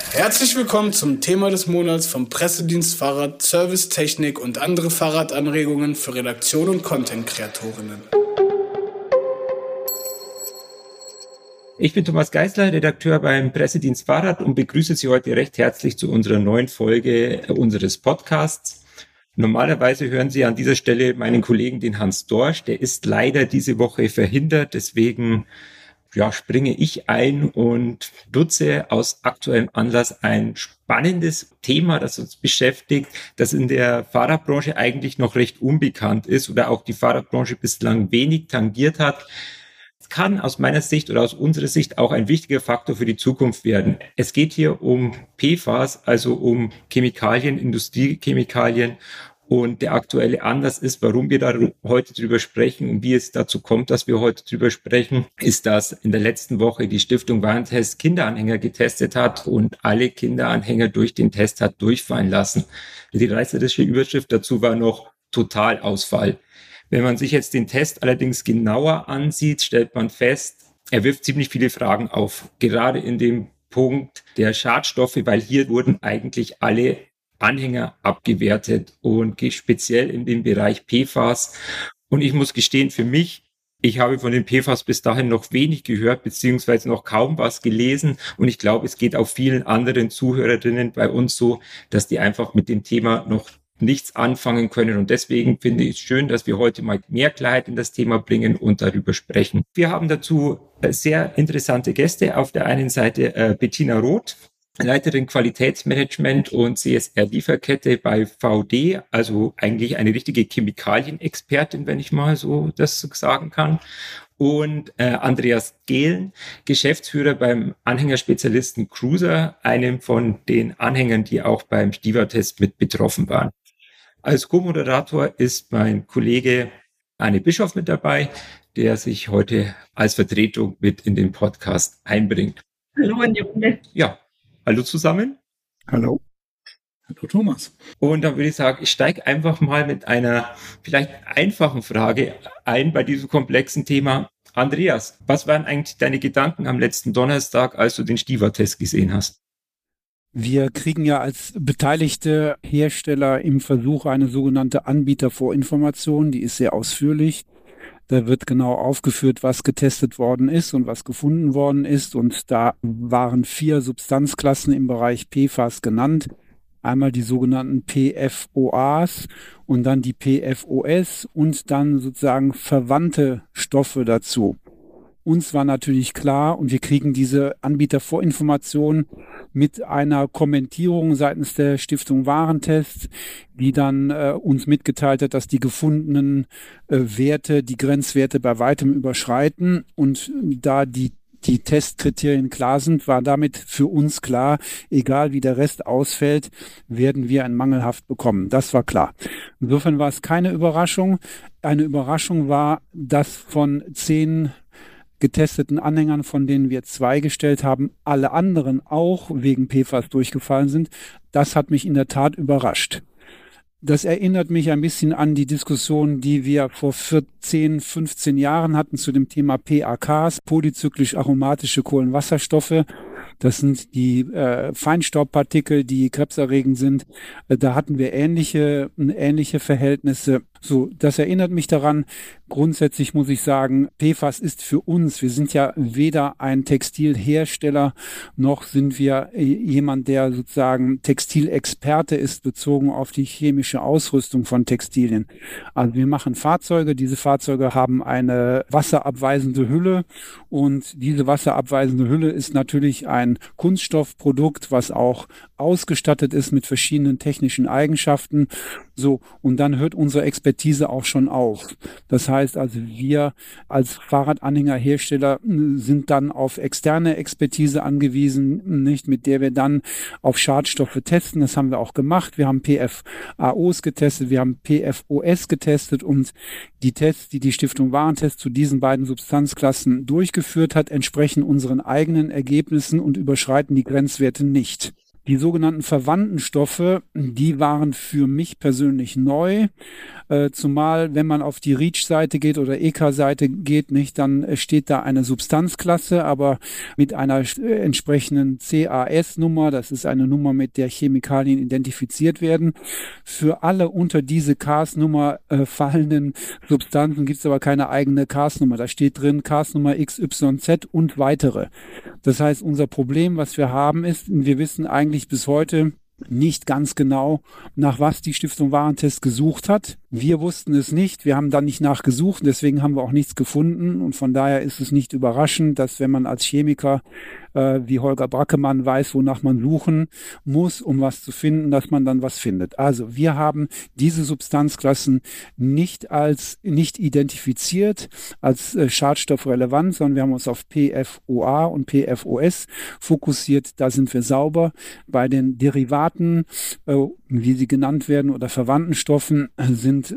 Herzlich willkommen zum Thema des Monats vom Pressedienst Fahrrad, Servicetechnik und andere Fahrradanregungen für Redaktion und Content-Kreatorinnen. Ich bin Thomas Geisler, Redakteur beim Pressedienst Fahrrad und begrüße Sie heute recht herzlich zu unserer neuen Folge unseres Podcasts. Normalerweise hören Sie an dieser Stelle meinen Kollegen, den Hans Dorsch. Der ist leider diese Woche verhindert, deswegen springe ich ein und nutze aus aktuellem Anlass ein spannendes Thema, das uns beschäftigt, das in der Fahrradbranche eigentlich noch recht unbekannt ist oder auch die Fahrradbranche bislang wenig tangiert hat. Es kann aus meiner Sicht oder aus unserer Sicht auch ein wichtiger Faktor für die Zukunft werden. Es geht hier um PFAS, also um Chemikalien, Industriechemikalien. Und der aktuelle Anlass ist, warum wir da heute drüber sprechen und wie es dazu kommt, dass wir heute drüber sprechen, ist, dass in der letzten Woche die Stiftung Warentest Kinderanhänger getestet hat und alle Kinderanhänger durch den Test hat durchfallen lassen. Die reißerische Überschrift dazu war noch Totalausfall. Wenn man sich jetzt den Test allerdings genauer ansieht, stellt man fest, er wirft ziemlich viele Fragen auf, gerade in dem Punkt der Schadstoffe, weil hier wurden eigentlich alle Anhänger abgewertet und speziell in dem Bereich PFAS. Und ich muss gestehen, für mich, ich habe von den PFAS bis dahin noch wenig gehört, beziehungsweise noch kaum was gelesen. Und ich glaube, es geht auch vielen anderen Zuhörerinnen bei uns so, dass die einfach mit dem Thema noch nichts anfangen können. Und deswegen finde ich es schön, dass wir heute mal mehr Klarheit in das Thema bringen und darüber sprechen. Wir haben dazu sehr interessante Gäste. Auf der einen Seite Bettina Roth, Leiterin Qualitätsmanagement und CSR-Lieferkette bei VD, also eigentlich eine richtige Chemikalienexpertin, wenn ich mal so das sagen kann. Und Andreas Gehlen, Geschäftsführer beim Anhängerspezialisten Cruiser, einem von den Anhängern, die auch beim Stiwa-Test mit betroffen waren. Als Co-Moderator ist mein Kollege Arne Bischof mit dabei, der sich heute als Vertretung mit in den Podcast einbringt. Hallo in die Runde. Ja. Hallo zusammen. Hallo. Hallo Thomas. Und dann würde ich sagen, ich steige einfach mal mit einer vielleicht einfachen Frage ein bei diesem komplexen Thema. Andreas, was waren eigentlich deine Gedanken am letzten Donnerstag, als du den Stiwa-Test gesehen hast? Wir kriegen ja als beteiligte Hersteller im Versuch eine sogenannte Anbietervorinformation, die ist sehr ausführlich. Da wird genau aufgeführt, was getestet worden ist und was gefunden worden ist. Und da waren 4 Substanzklassen im Bereich PFAS genannt. Einmal die sogenannten PFOAs und dann die PFOS und dann sozusagen verwandte Stoffe dazu. Uns war natürlich klar und wir kriegen diese Anbietervorinformation mit einer Kommentierung seitens der Stiftung Warentest, die dann uns mitgeteilt hat, dass die gefundenen Werte, die Grenzwerte bei weitem überschreiten. Und da die Testkriterien klar sind, war damit für uns klar, egal wie der Rest ausfällt, werden wir ein Mangelhaft bekommen. Das war klar. Insofern war es keine Überraschung. Eine Überraschung war, dass von 10 getesteten Anhängern, von denen wir 2 gestellt haben, alle anderen auch wegen PFAS durchgefallen sind. Das hat mich in der Tat überrascht. Das erinnert mich ein bisschen an die Diskussion, die wir vor 10, 15 Jahren hatten zu dem Thema PAKs, polyzyklisch aromatische Kohlenwasserstoffe. Das sind die Feinstaubpartikel, die krebserregend sind. Da hatten wir ähnliche Verhältnisse. So, das erinnert mich daran. Grundsätzlich muss ich sagen, PFAS ist für uns, wir sind ja weder ein Textilhersteller, noch sind wir jemand, der sozusagen Textilexperte ist, bezogen auf die chemische Ausrüstung von Textilien. Also wir machen Fahrzeuge, diese Fahrzeuge haben eine wasserabweisende Hülle und diese wasserabweisende Hülle ist natürlich ein Kunststoffprodukt, was auch ausgestattet ist mit verschiedenen technischen Eigenschaften. So, und dann hört unsere Expertise auch schon auf. Das heißt also, wir als Fahrradanhängerhersteller sind dann auf externe Expertise angewiesen, nicht, mit der wir dann auf Schadstoffe testen. Das haben wir auch gemacht. Wir haben PFAOs getestet, wir haben PFOS getestet und die Tests, die die Stiftung Warentest zu diesen beiden Substanzklassen durchgeführt hat, entsprechen unseren eigenen Ergebnissen und überschreiten die Grenzwerte nicht. Die sogenannten verwandten Stoffe, die waren für mich persönlich neu, zumal wenn man auf die REACH-Seite geht oder EK-Seite geht, nicht, dann steht da eine Substanzklasse, aber mit einer entsprechenden CAS-Nummer, das ist eine Nummer, mit der Chemikalien identifiziert werden. Für alle unter diese CAS-Nummer fallenden Substanzen gibt es aber keine eigene CAS-Nummer. Da steht drin CAS-Nummer XYZ und weitere. Das heißt, unser Problem, was wir haben, ist, wir wissen eigentlich bis heute nicht ganz genau, nach was die Stiftung Warentest gesucht hat. Wir wussten es nicht, wir haben dann nicht nachgesucht, deswegen haben wir auch nichts gefunden und von daher ist es nicht überraschend, dass wenn man als Chemiker wie Holger Brackemann weiß, wonach man suchen muss, um was zu finden, dass man dann was findet. Also wir haben diese Substanzklassen nicht identifiziert als schadstoffrelevant, sondern wir haben uns auf PFOA und PFOS fokussiert. Da sind wir sauber. Bei den Derivaten, wie sie genannt werden, oder verwandten Stoffen sind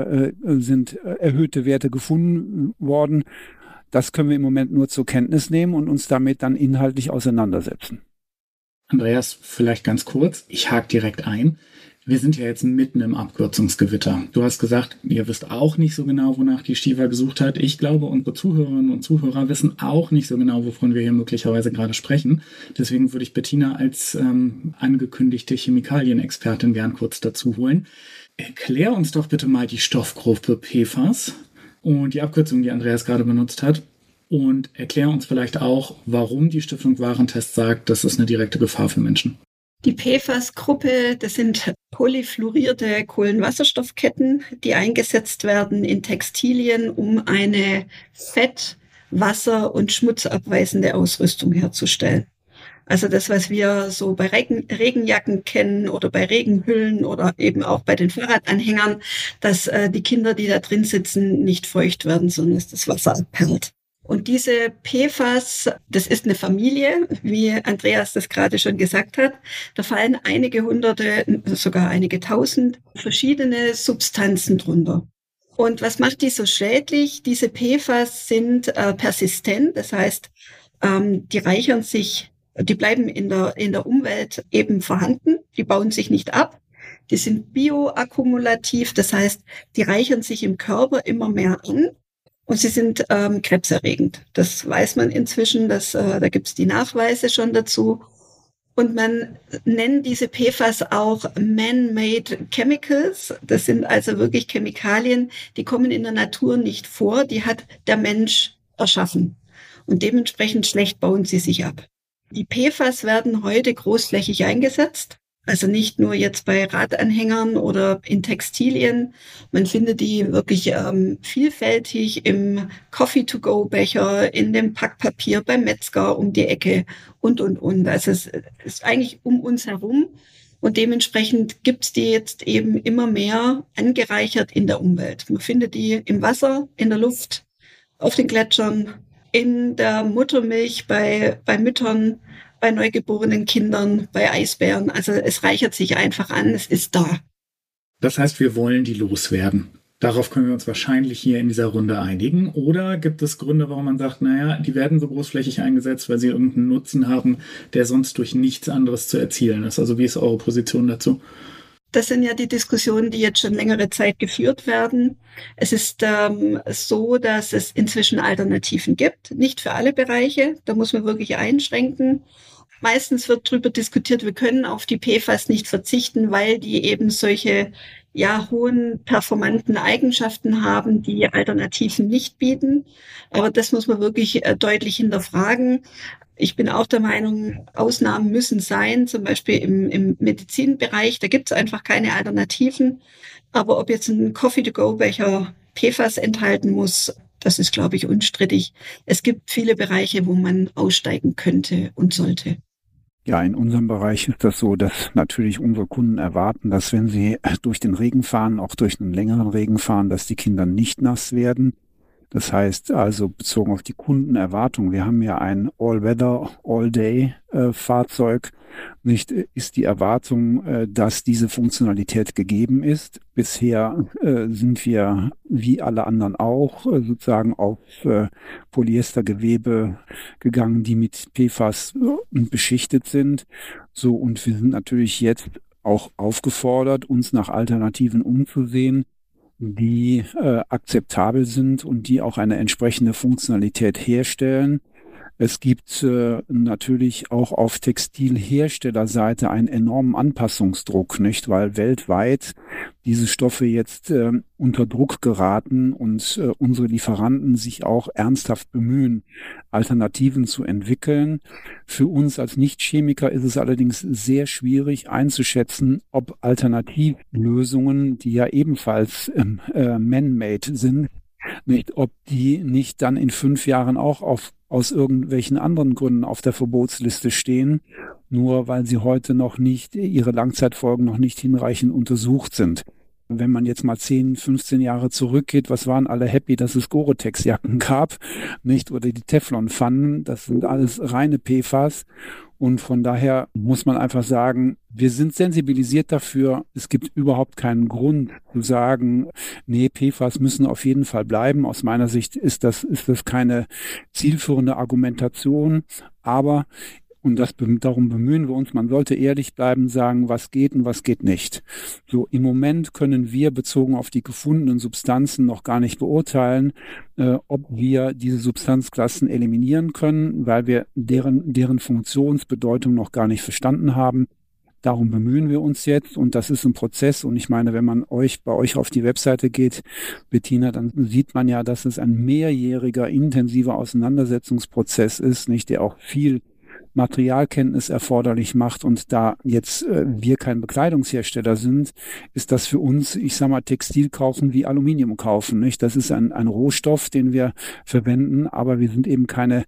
erhöhte Werte gefunden worden. Das können wir im Moment nur zur Kenntnis nehmen und uns damit dann inhaltlich auseinandersetzen. Andreas, vielleicht ganz kurz, ich hake direkt ein. Wir sind ja jetzt mitten im Abkürzungsgewitter. Du hast gesagt, ihr wisst auch nicht so genau, wonach die Stiwa gesucht hat. Ich glaube, unsere Zuhörerinnen und Zuhörer wissen auch nicht so genau, wovon wir hier möglicherweise gerade sprechen. Deswegen würde ich Bettina als angekündigte Chemikalienexpertin gern kurz dazu holen. Erklär uns doch bitte mal die Stoffgruppe PFAS und die Abkürzung, die Andreas gerade benutzt hat. Und erklär uns vielleicht auch, warum die Stiftung Warentest sagt, das ist eine direkte Gefahr für Menschen. Die PFAS-Gruppe, das sind polyfluorierte Kohlenwasserstoffketten, die eingesetzt werden in Textilien, um eine fett-, wasser- und schmutzabweisende Ausrüstung herzustellen. Also das, was wir so bei Regenjacken kennen oder bei Regenhüllen oder eben auch bei den Fahrradanhängern, dass die Kinder, die da drin sitzen, nicht feucht werden, sondern dass das Wasser abperlt. Und diese PFAS, das ist eine Familie, wie Andreas das gerade schon gesagt hat. Da fallen einige hunderte, sogar einige tausend verschiedene Substanzen drunter. Und was macht die so schädlich? Diese PFAS sind persistent, das heißt, die reichern sich, die bleiben in der Umwelt eben vorhanden, die bauen sich nicht ab. Die sind bioakkumulativ, das heißt, die reichern sich im Körper immer mehr an. Und sie sind krebserregend. Das weiß man inzwischen, da gibt es die Nachweise schon dazu. Und man nennt diese PFAS auch Man-Made Chemicals. Das sind also wirklich Chemikalien, die kommen in der Natur nicht vor, die hat der Mensch erschaffen. Und dementsprechend schlecht bauen sie sich ab. Die PFAS werden heute großflächig eingesetzt. Also nicht nur jetzt bei Radanhängern oder in Textilien. Man findet die wirklich vielfältig im Coffee-to-go-Becher, in dem Packpapier, beim Metzger um die Ecke und. Also es ist eigentlich um uns herum. Und dementsprechend gibt's die jetzt eben immer mehr angereichert in der Umwelt. Man findet die im Wasser, in der Luft, auf den Gletschern, in der Muttermilch bei Müttern, bei neugeborenen Kindern, bei Eisbären. Also es reichert sich einfach an, es ist da. Das heißt, wir wollen die loswerden. Darauf können wir uns wahrscheinlich hier in dieser Runde einigen. Oder gibt es Gründe, warum man sagt, naja, die werden so großflächig eingesetzt, weil sie irgendeinen Nutzen haben, der sonst durch nichts anderes zu erzielen ist? Also wie ist eure Position dazu? Das sind ja die Diskussionen, die jetzt schon längere Zeit geführt werden. Es ist so, dass es inzwischen Alternativen gibt. Nicht für alle Bereiche, da muss man wirklich einschränken. Meistens wird darüber diskutiert, wir können auf die PFAS nicht verzichten, weil die eben solche hohen performanten Eigenschaften haben, die Alternativen nicht bieten. Aber das muss man wirklich deutlich hinterfragen. Ich bin auch der Meinung, Ausnahmen müssen sein, zum Beispiel im Medizinbereich, da gibt es einfach keine Alternativen. Aber ob jetzt ein Coffee-to-go-Becher PFAS enthalten muss, das ist, glaube ich, unstrittig. Es gibt viele Bereiche, wo man aussteigen könnte und sollte. Ja, in unserem Bereich ist das so, dass natürlich unsere Kunden erwarten, dass wenn sie durch den Regen fahren, auch durch einen längeren Regen fahren, dass die Kinder nicht nass werden. Das heißt also bezogen auf die Kundenerwartung, wir haben ja ein All-Weather, All-Day Fahrzeug nicht, ist die Erwartung, dass diese Funktionalität gegeben ist. Bisher sind wir, wie alle anderen auch, sozusagen auf Polyestergewebe gegangen, die mit PFAS beschichtet sind. So, und wir sind natürlich jetzt auch aufgefordert, uns nach Alternativen umzusehen, die akzeptabel sind und die auch eine entsprechende Funktionalität herstellen. Es gibt natürlich auch auf Textilherstellerseite einen enormen Anpassungsdruck, nicht? Weil weltweit diese Stoffe jetzt unter Druck geraten und unsere Lieferanten sich auch ernsthaft bemühen, Alternativen zu entwickeln. Für uns als Nichtchemiker ist es allerdings sehr schwierig einzuschätzen, ob Alternativlösungen, die ja ebenfalls man-made sind, nicht, ob die nicht dann in 5 Jahren auch aus irgendwelchen anderen Gründen auf der Verbotsliste stehen, nur weil sie heute noch nicht, ihre Langzeitfolgen noch nicht hinreichend untersucht sind. Wenn man jetzt mal 10, 15 Jahre zurückgeht, was waren alle happy, dass es Gore-Tex-Jacken gab, nicht? Oder die Teflonpfannen, das sind alles reine PFAS. Und von daher muss man einfach sagen, wir sind sensibilisiert dafür. Es gibt überhaupt keinen Grund zu sagen, nee, PFAS müssen auf jeden Fall bleiben. Aus meiner Sicht ist das keine zielführende Argumentation. Aber, und darum bemühen wir uns, man sollte ehrlich bleiben, sagen, was geht und was geht nicht. So, im Moment können wir bezogen auf die gefundenen Substanzen noch gar nicht beurteilen, ob wir diese Substanzklassen eliminieren können, weil wir deren Funktionsbedeutung noch gar nicht verstanden haben. Darum bemühen wir uns jetzt und das ist ein Prozess. Und ich meine, wenn man bei euch auf die Webseite geht, Bettina, dann sieht man ja, dass es ein mehrjähriger, intensiver Auseinandersetzungsprozess ist, nicht, der auch viel Materialkenntnis erforderlich macht. Und da jetzt wir kein Bekleidungshersteller sind, ist das für uns, ich sag mal, Textil kaufen wie Aluminium kaufen, nicht? Das ist ein Rohstoff, den wir verwenden, aber wir sind eben kein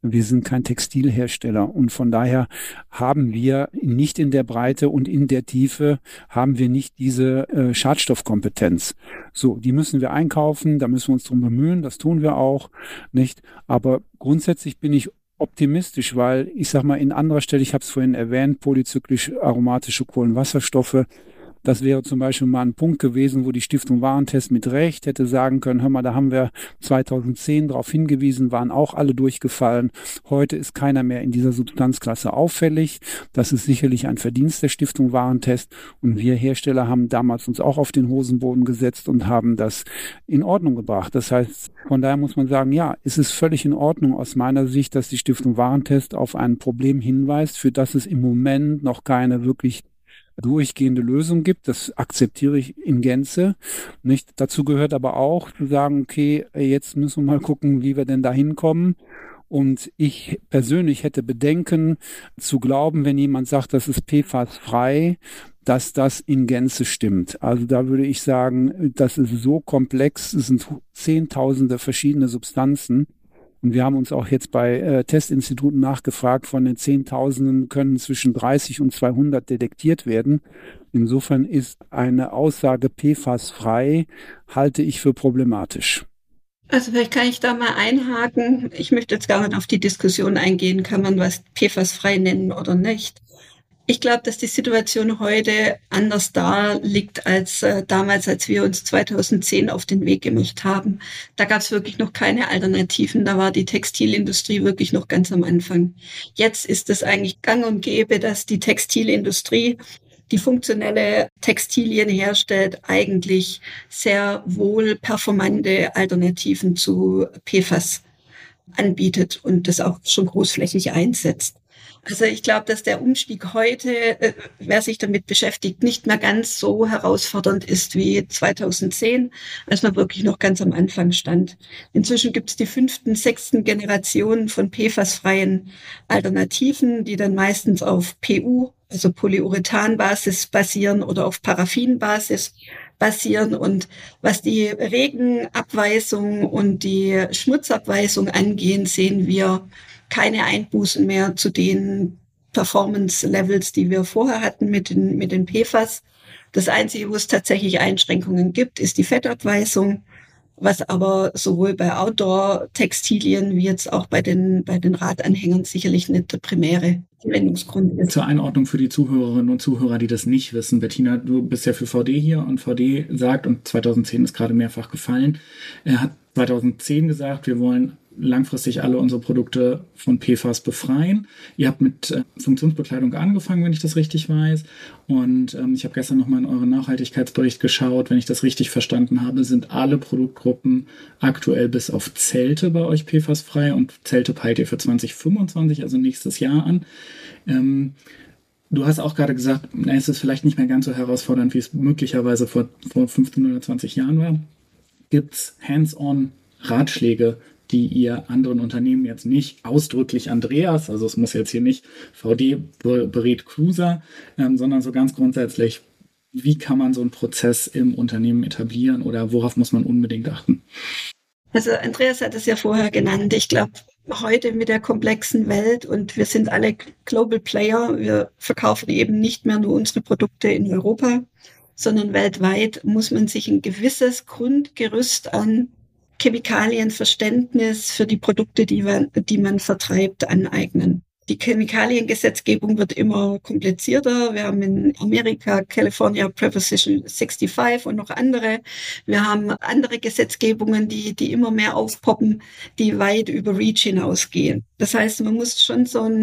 Textilhersteller. Und von daher haben wir nicht in der Breite und in der Tiefe haben wir nicht diese Schadstoffkompetenz. So, die müssen wir einkaufen, da müssen wir uns drum bemühen, das tun wir auch, nicht? Aber grundsätzlich bin ich optimistisch, weil ich sag mal, in anderer Stelle, ich habe es vorhin erwähnt, polyzyklisch aromatische Kohlenwasserstoffe. Das wäre zum Beispiel mal ein Punkt gewesen, wo die Stiftung Warentest mit Recht hätte sagen können, hör mal, da haben wir 2010 darauf hingewiesen, waren auch alle durchgefallen. Heute ist keiner mehr in dieser Substanzklasse auffällig. Das ist sicherlich ein Verdienst der Stiftung Warentest. Und wir Hersteller haben damals uns auch auf den Hosenboden gesetzt und haben das in Ordnung gebracht. Das heißt, von daher muss man sagen, ja, es ist völlig in Ordnung aus meiner Sicht, dass die Stiftung Warentest auf ein Problem hinweist, für das es im Moment noch keine wirklich durchgehende Lösung gibt. Das akzeptiere ich in Gänze. Nicht? Dazu gehört aber auch zu sagen, okay, jetzt müssen wir mal gucken, wie wir denn da hinkommen. Und ich persönlich hätte Bedenken zu glauben, wenn jemand sagt, das ist PFAS-frei, dass das in Gänze stimmt. Also da würde ich sagen, das ist so komplex, es sind Zehntausende verschiedene Substanzen. Und wir haben uns auch jetzt bei Testinstituten nachgefragt, von den Zehntausenden können zwischen 30 und 200 detektiert werden. Insofern ist eine Aussage PFAS-frei, halte ich für problematisch. Also vielleicht kann ich da mal einhaken. Ich möchte jetzt gar nicht auf die Diskussion eingehen, kann man was PFAS-frei nennen oder nicht. Ich glaube, dass die Situation heute anders da liegt als damals, als wir uns 2010 auf den Weg gemacht haben. Da gab es wirklich noch keine Alternativen. Da war die Textilindustrie wirklich noch ganz am Anfang. Jetzt ist es eigentlich gang und gäbe, dass die Textilindustrie, die funktionelle Textilien herstellt, eigentlich sehr wohl performante Alternativen zu PFAS anbietet und das auch schon großflächig einsetzt. Also ich glaube, dass der Umstieg heute, wer sich damit beschäftigt, nicht mehr ganz so herausfordernd ist wie 2010, als man wirklich noch ganz am Anfang stand. Inzwischen gibt es die 5., 6. Generation von PFAS-freien Alternativen, die dann meistens auf PU, also Polyurethan-Basis basieren oder auf Paraffin-Basis basieren. Und was die Regenabweisung und die Schmutzabweisung angehen, sehen wir keine Einbußen mehr zu den Performance-Levels, die wir vorher hatten mit den PFAS. Das Einzige, wo es tatsächlich Einschränkungen gibt, ist die Fettabweisung. was aber sowohl bei Outdoor-Textilien wie jetzt auch bei den Radanhängern sicherlich nicht der primäre Verwendungsgrund ist. Zur Einordnung für die Zuhörerinnen und Zuhörer, die das nicht wissen. Bettina, du bist ja für VD hier und VD sagt, und 2010 ist gerade mehrfach gefallen, er hat 2010 gesagt, wir wollen langfristig alle unsere Produkte von PFAS befreien. Ihr habt mit Funktionsbekleidung angefangen, wenn ich das richtig weiß. Und ich habe gestern nochmal in euren Nachhaltigkeitsbericht geschaut. Wenn ich das richtig verstanden habe, sind alle Produktgruppen aktuell bis auf Zelte bei euch PFAS-frei. Und Zelte peilt ihr für 2025, also nächstes Jahr an. Du hast auch gerade gesagt, es ist vielleicht nicht mehr ganz so herausfordernd, wie es möglicherweise vor 15 oder 20 Jahren war. Gibt es hands-on Ratschläge, die ihr anderen Unternehmen jetzt nicht ausdrücklich Andreas, also es muss jetzt hier nicht VD berät Cruiser, sondern so ganz grundsätzlich, wie kann man so einen Prozess im Unternehmen etablieren oder worauf muss man unbedingt achten? Also Andreas hat es ja vorher genannt. Ich glaube, heute mit der komplexen Welt und wir sind alle Global Player, wir verkaufen eben nicht mehr nur unsere Produkte in Europa, sondern weltweit muss man sich ein gewisses Grundgerüst an Chemikalienverständnis für die Produkte, die man vertreibt, aneignen. Die Chemikaliengesetzgebung wird immer komplizierter. Wir haben in Amerika California Proposition 65 und noch andere. Wir haben andere Gesetzgebungen, die immer mehr aufpoppen, die weit über REACH hinausgehen. Das heißt, man muss schon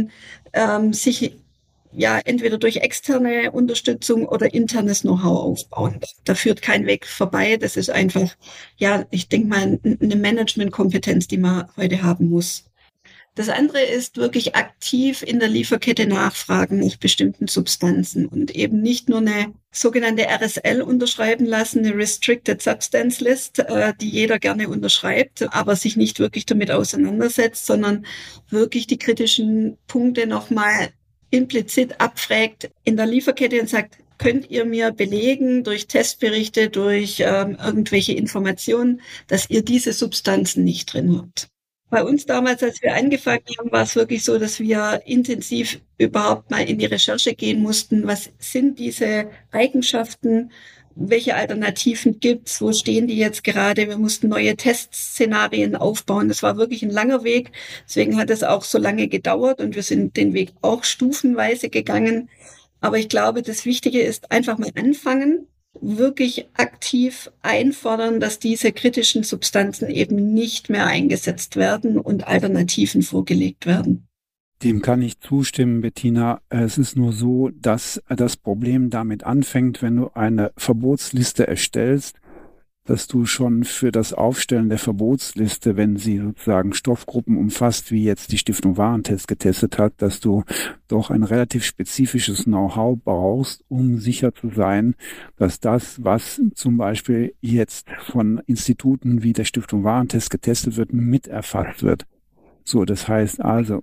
sich entweder durch externe Unterstützung oder internes Know-how aufbauen. Da führt kein Weg vorbei. Das ist einfach, ich denke mal, eine Managementkompetenz, die man heute haben muss. Das andere ist wirklich aktiv in der Lieferkette nachfragen nach bestimmten Substanzen und eben nicht nur eine sogenannte RSL unterschreiben lassen, eine Restricted Substance List, die jeder gerne unterschreibt, aber sich nicht wirklich damit auseinandersetzt, sondern wirklich die kritischen Punkte nochmal implizit abfragt in der Lieferkette und sagt, könnt ihr mir belegen durch Testberichte, durch irgendwelche Informationen, dass ihr diese Substanzen nicht drin habt? Bei uns damals, als wir angefangen haben, war es wirklich so, dass wir intensiv überhaupt mal in die Recherche gehen mussten. Was sind diese Eigenschaften? Welche Alternativen gibt's? Wo stehen die jetzt gerade? Wir mussten neue Testszenarien aufbauen. Das war wirklich ein langer Weg. Deswegen hat es auch so lange gedauert und wir sind den Weg auch stufenweise gegangen. Aber ich glaube, das Wichtige ist einfach mal anfangen, wirklich aktiv einfordern, dass diese kritischen Substanzen eben nicht mehr eingesetzt werden und Alternativen vorgelegt werden. Dem kann ich zustimmen, Bettina. Es ist nur so, dass das Problem damit anfängt, wenn du eine Verbotsliste erstellst, dass du schon für das Aufstellen der Verbotsliste, wenn sie sozusagen Stoffgruppen umfasst, wie jetzt die Stiftung Warentest getestet hat, dass du doch ein relativ spezifisches Know-how brauchst, um sicher zu sein, dass das, was zum Beispiel jetzt von Instituten wie der Stiftung Warentest getestet wird, mit erfasst wird. So, das heißt also,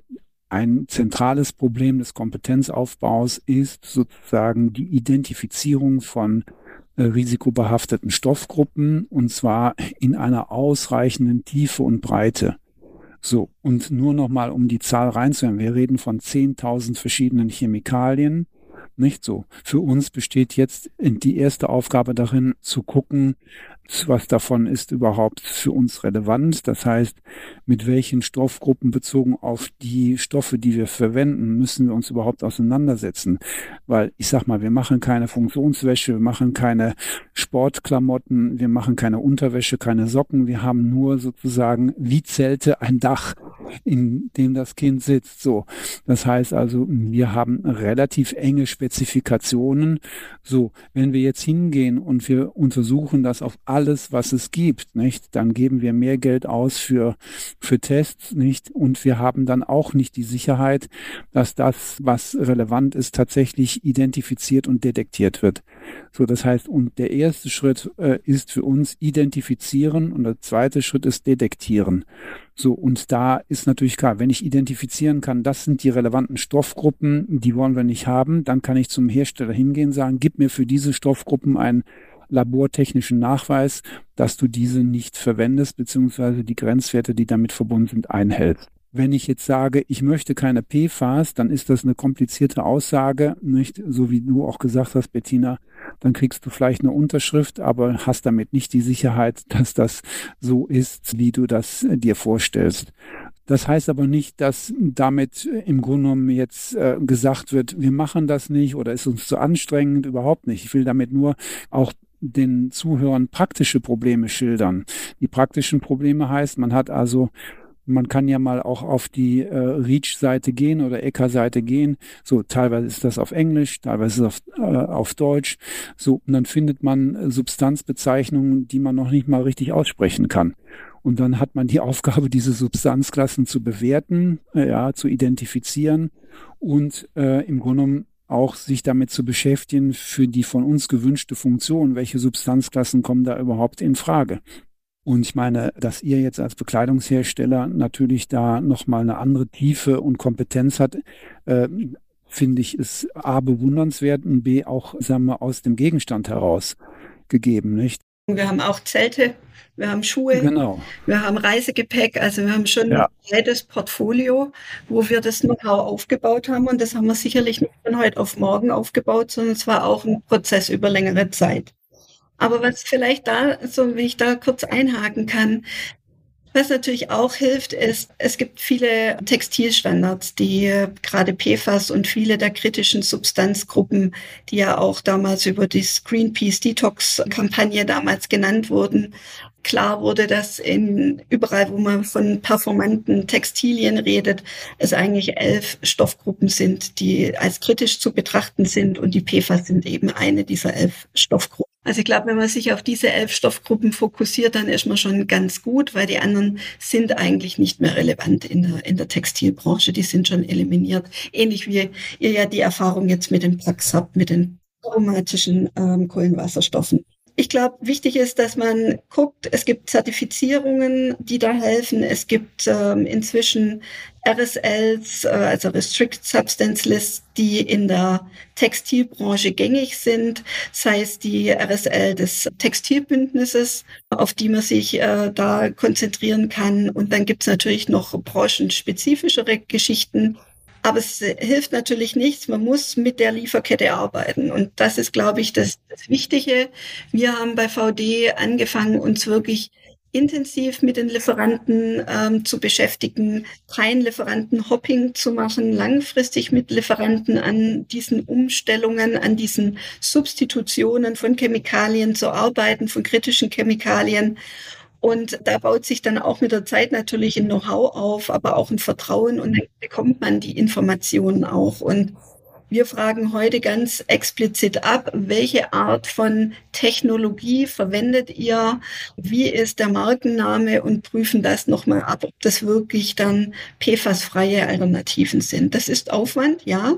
ein zentrales Problem des Kompetenzaufbaus ist sozusagen die Identifizierung von risikobehafteten Stoffgruppen und zwar in einer ausreichenden Tiefe und Breite. So, und nur nochmal, um die Zahl reinzuhören, wir reden von 10.000 verschiedenen Chemikalien, nicht so. Für uns besteht jetzt die erste Aufgabe darin, zu gucken, was davon ist überhaupt für uns relevant. Das heißt, mit welchen Stoffgruppen bezogen auf die Stoffe, die wir verwenden, müssen wir uns überhaupt auseinandersetzen. Weil ich sag mal, wir machen keine Funktionswäsche, wir machen keine Sportklamotten, wir machen keine Unterwäsche, keine Socken. Wir haben nur sozusagen wie Zelte ein Dach, in dem das Kind sitzt. So, das heißt also, wir haben relativ enge Spezifikationen. So, wenn wir jetzt hingehen und wir untersuchen das auf alles, was es gibt, nicht, dann geben wir mehr Geld aus für Tests, nicht, und wir haben dann auch nicht die Sicherheit, dass das, was relevant ist, tatsächlich identifiziert und detektiert wird. So, das heißt, und der erste Schritt ist für uns identifizieren und der zweite Schritt ist detektieren. So, und da ist natürlich klar, wenn ich identifizieren kann, das sind die relevanten Stoffgruppen, die wollen wir nicht haben, dann kann ich zum Hersteller hingehen und sagen, gib mir für diese Stoffgruppen einen labortechnischen Nachweis, dass du diese nicht verwendest, beziehungsweise die Grenzwerte, die damit verbunden sind, einhältst. Wenn ich jetzt sage, ich möchte keine PFAS, dann ist das eine komplizierte Aussage, nicht, so wie du auch gesagt hast, Bettina. dann kriegst du vielleicht eine Unterschrift, aber hast damit nicht die Sicherheit, dass das so ist, wie du das dir vorstellst. Das heißt aber nicht, dass damit im Grunde genommen jetzt gesagt wird, wir machen das nicht oder ist uns zu anstrengend, überhaupt nicht. Ich will damit nur auch den Zuhörern praktische Probleme schildern. Die praktischen Probleme heißt, man kann ja mal auch auf die REACH-Seite gehen oder ECHA-Seite gehen. So, teilweise ist das auf Englisch, teilweise ist es auf Deutsch. So, und dann findet man Substanzbezeichnungen, die man noch nicht mal richtig aussprechen kann. Und dann hat man die Aufgabe, diese Substanzklassen zu bewerten, zu identifizieren und im Grunde genommen auch sich damit zu beschäftigen für die von uns gewünschte Funktion, welche Substanzklassen kommen da überhaupt in Frage. Und ich meine, dass ihr jetzt als Bekleidungshersteller natürlich da nochmal eine andere Tiefe und Kompetenz hat, finde ich, ist A, bewundernswert und B, auch, sagen wir, aus dem Gegenstand heraus gegeben, nicht? Wir haben auch Zelte, wir haben Schuhe, genau. Wir haben Reisegepäck, also wir haben schon ein breites Portfolio, wo wir das Know-how aufgebaut haben. Und das haben wir sicherlich nicht von heute auf morgen aufgebaut, sondern es war auch ein Prozess über längere Zeit. Aber was vielleicht da, so wie ich da kurz einhaken kann, was natürlich auch hilft, ist, es gibt viele Textilstandards, die gerade PFAS und viele der kritischen Substanzgruppen, die ja auch damals über die Greenpeace Detox-Kampagne damals genannt wurden, klar wurde, dass überall, wo man von performanten Textilien redet, es eigentlich 11 Stoffgruppen sind, die als kritisch zu betrachten sind, und die PFAS sind eben eine dieser 11 Stoffgruppen. Also ich glaube, wenn man sich auf diese 11 Stoffgruppen fokussiert, dann ist man schon ganz gut, weil die anderen sind eigentlich nicht mehr relevant in der Textilbranche. Die sind schon eliminiert. Ähnlich wie ihr ja die Erfahrung jetzt mit den Plaques habt, mit den aromatischen Kohlenwasserstoffen. Ich glaube, wichtig ist, dass man guckt, es gibt Zertifizierungen, die da helfen. Es gibt inzwischen RSLs, also Restricted Substance Lists, die in der Textilbranche gängig sind, sei es die RSL des Textilbündnisses, auf die man sich da konzentrieren kann. Und dann gibt es natürlich noch branchenspezifischere Geschichten. Aber es hilft natürlich nichts. Man muss mit der Lieferkette arbeiten. Und das ist, glaube ich, das Wichtige. Wir haben bei VD angefangen, uns wirklich intensiv mit den Lieferanten zu beschäftigen, kein Lieferanten-Hopping zu machen, langfristig mit Lieferanten an diesen Umstellungen, an diesen Substitutionen von Chemikalien zu arbeiten, von kritischen Chemikalien. Und da baut sich dann auch mit der Zeit natürlich ein Know-how auf, aber auch ein Vertrauen, und dann bekommt man die Informationen auch. Und wir fragen heute ganz explizit ab, welche Art von Technologie verwendet ihr, wie ist der Markenname, und prüfen das nochmal ab, ob das wirklich dann PFAS-freie Alternativen sind. Das ist Aufwand, ja.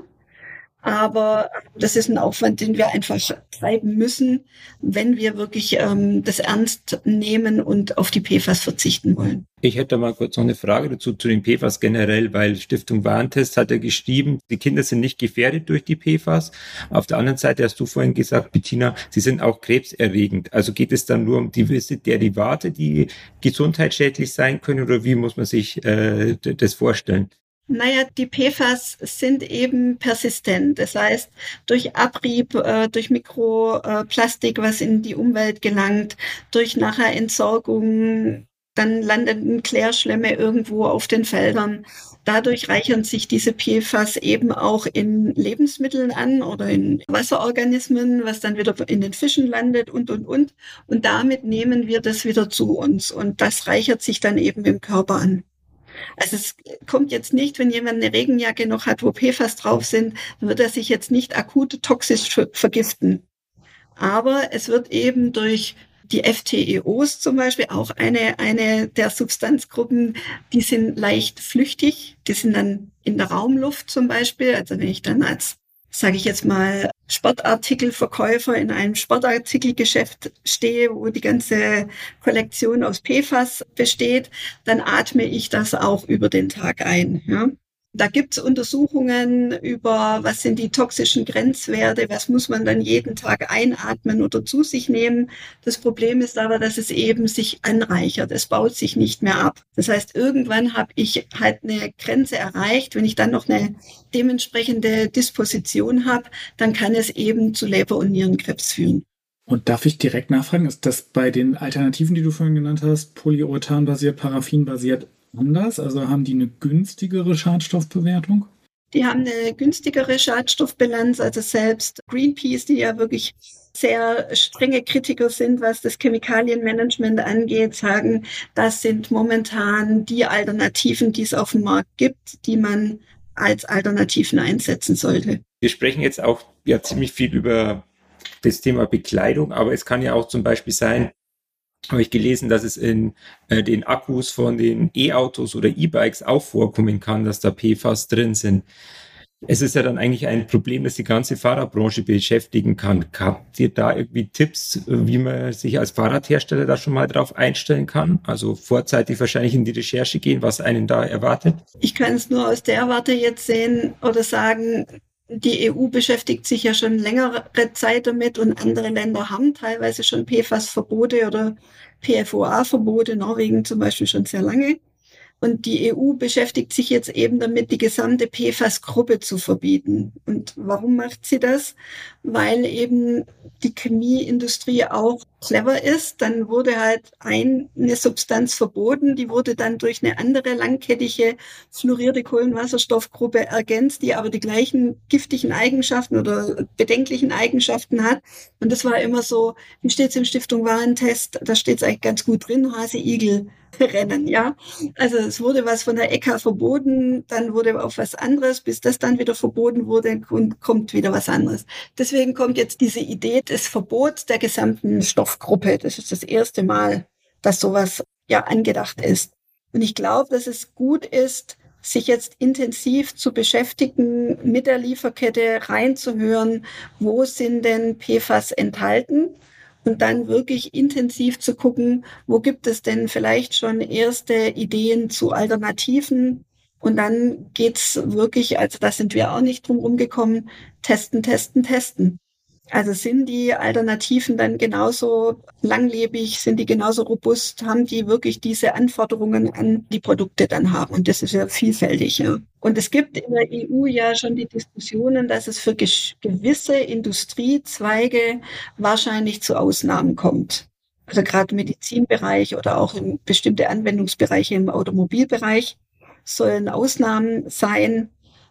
Aber das ist ein Aufwand, den wir einfach treiben müssen, wenn wir wirklich das ernst nehmen und auf die PFAS verzichten wollen. Ich hätte mal kurz noch eine Frage dazu zu den PFAS generell, weil Stiftung Warentest hat ja geschrieben, die Kinder sind nicht gefährdet durch die PFAS. Auf der anderen Seite hast du vorhin gesagt, Bettina, sie sind auch krebserregend. Also geht es dann nur um gewisse Derivate, die gesundheitsschädlich sein können, oder wie muss man sich das vorstellen? Naja, die PFAS sind eben persistent. Das heißt, durch Abrieb, durch Mikroplastik, was in die Umwelt gelangt, durch nachher Entsorgung, dann landeten Klärschlämme irgendwo auf den Feldern. Dadurch reichern sich diese PFAS eben auch in Lebensmitteln an oder in Wasserorganismen, was dann wieder in den Fischen landet und. Und damit nehmen wir das wieder zu uns. Und das reichert sich dann eben im Körper an. Also es kommt jetzt nicht, wenn jemand eine Regenjacke noch hat, wo PFAS drauf sind, dann wird er sich jetzt nicht akut toxisch vergiften. Aber es wird eben durch die FTEOs zum Beispiel, auch eine der Substanzgruppen, die sind leicht flüchtig, die sind dann in der Raumluft zum Beispiel. Also wenn ich dann als, sage ich jetzt mal, Sportartikelverkäufer in einem Sportartikelgeschäft stehe, wo die ganze Kollektion aus PFAS besteht, dann atme ich das auch über den Tag ein. Ja? Da gibt's Untersuchungen über, was sind die toxischen Grenzwerte, was muss man dann jeden Tag einatmen oder zu sich nehmen. Das Problem ist aber, dass es eben sich anreichert. Es baut sich nicht mehr ab. Das heißt, irgendwann habe ich halt eine Grenze erreicht. Wenn ich dann noch eine dementsprechende Disposition habe, dann kann es eben zu Leber- und Nierenkrebs führen. Und darf ich direkt nachfragen, ist das bei den Alternativen, die du vorhin genannt hast, Polyurethan-basiert, Paraffin-basiert, anders? Also haben die eine günstigere Schadstoffbewertung? Die haben eine günstigere Schadstoffbilanz, also selbst Greenpeace, die ja wirklich sehr strenge Kritiker sind, was das Chemikalienmanagement angeht, sagen, das sind momentan die Alternativen, die es auf dem Markt gibt, die man als Alternativen einsetzen sollte. Wir sprechen jetzt auch ja ziemlich viel über das Thema Bekleidung, aber es kann ja auch zum Beispiel sein, habe ich gelesen, dass es in den Akkus von den E-Autos oder E-Bikes auch vorkommen kann, dass da PFAS drin sind. Es ist ja dann eigentlich ein Problem, das die ganze Fahrradbranche beschäftigen kann. Habt ihr da irgendwie Tipps, wie man sich als Fahrradhersteller da schon mal drauf einstellen kann? Also vorzeitig wahrscheinlich in die Recherche gehen, was einen da erwartet? Ich kann es nur aus der Warte jetzt sehen oder sagen, die EU beschäftigt sich ja schon längere Zeit damit und andere Länder haben teilweise schon PFAS-Verbote oder PFOA-Verbote, Norwegen zum Beispiel schon sehr lange. Und die EU beschäftigt sich jetzt eben damit, die gesamte PFAS-Gruppe zu verbieten. Und warum macht sie das? Weil eben die Chemieindustrie auch clever ist. Dann wurde halt eine Substanz verboten, die wurde dann durch eine andere langkettige fluorierte Kohlenwasserstoffgruppe ergänzt, die aber die gleichen giftigen Eigenschaften oder bedenklichen Eigenschaften hat. Und das war immer so, wie steht es im Stiftung Warentest? Da steht es eigentlich ganz gut drin, Hase, Igel, Rennen, ja. Also es wurde was von der ECHA verboten, dann wurde auf was anderes, bis das dann wieder verboten wurde und kommt wieder was anderes. Deswegen kommt jetzt diese Idee des Verbots der gesamten Stoffgruppe. Das ist das erste Mal, dass sowas ja angedacht ist. Und ich glaube, dass es gut ist, sich jetzt intensiv zu beschäftigen, mit der Lieferkette reinzuhören, wo sind denn PFAS enthalten? Und dann wirklich intensiv zu gucken, wo gibt es denn vielleicht schon erste Ideen zu Alternativen. Und dann geht's wirklich, also da sind wir auch nicht drum rumgekommen, testen, testen, testen. Also sind die Alternativen dann genauso langlebig, sind die genauso robust, haben die wirklich diese Anforderungen an die Produkte dann haben? Und das ist ja vielfältig. Ja. Und es gibt in der EU ja schon die Diskussionen, dass es für gewisse Industriezweige wahrscheinlich zu Ausnahmen kommt. Also gerade im Medizinbereich oder auch in bestimmte Anwendungsbereiche im Automobilbereich sollen Ausnahmen sein.